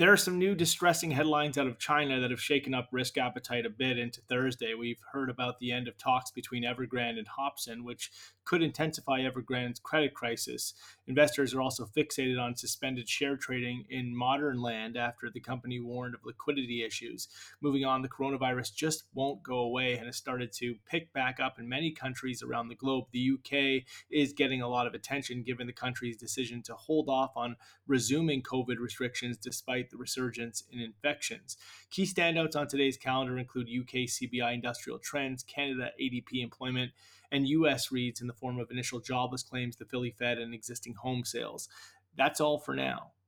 There are some new distressing headlines out of China that have shaken up risk appetite a bit into Thursday. We've heard about the end of talks between Evergrande and Hobson, which could intensify Evergrande's credit crisis. Investors are also fixated on suspended share trading in Modern Land after the company warned of liquidity issues. Moving on, the coronavirus just won't go away and has started to pick back up in many countries around the globe. The UK is getting a lot of attention given the country's decision to hold off on resuming COVID restrictions despite the resurgence in infections. Key standouts on today's calendar include UK CBI industrial trends, Canada ADP employment, and US reads in the form of initial jobless claims, the Philly Fed, and existing home sales. That's all for now.